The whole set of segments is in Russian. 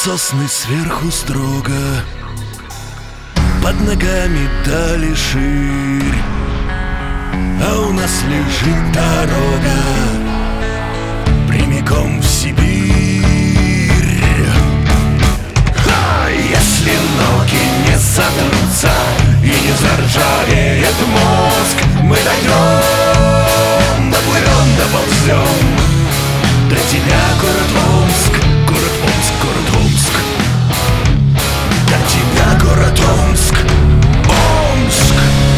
Сосны сверху строго, под ногами дали ширь, а у нас лежит дорога прямиком в Сибирь. Если ноги не сотрутся и не заржавеет мозг, мы дойдем, доплывем, доползем до тебя, город Омск, город Омск, город Омск. До тебя, город Омск, Омск.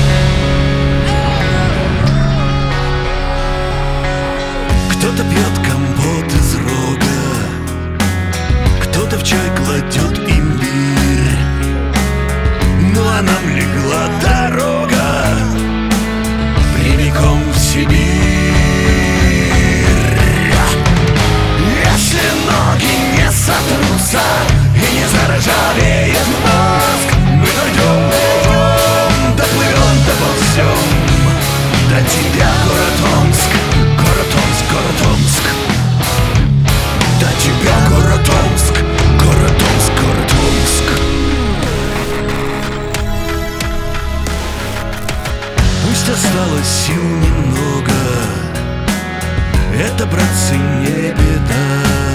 Кто-то пьет компот из рога, кто-то в чай кладет имбирь. Ну а нам легла дорога прямиком в Сибирь. Если ноги не сотрутся и не заржавеет мозг, мы дойдем, доплывем, доползем до тебя, город Омск, город Омск, город Омск. До тебя, город Омск, город Омск, город Омск. Пусть осталось сил немного, это, братцы, не беда,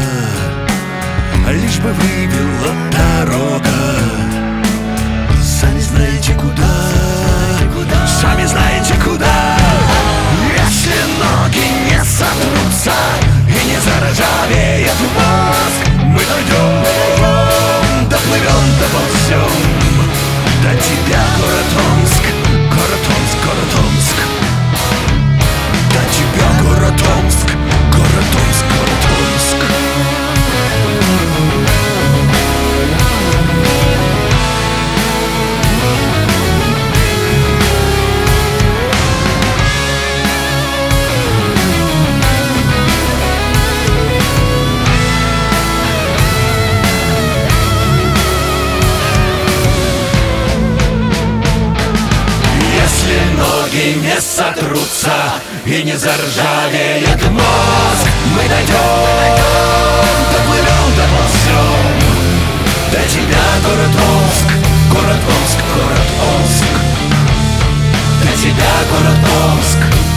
лишь бы вывела дорога. Сами знаете куда, сами знаете куда. Если ноги не сотрутся и не заржавеет мозг, мы дойдем, доплывем, доползем до тебя, город Омск, город Омск, город Омск. До тебя, город Омск, город Омск, город Омск. Ноги не сотрутся и не заржавеет мозг, мы дойдем, доплывем, доползем до тебя, город Омск, город Омск, город Омск. До тебя, город Омск.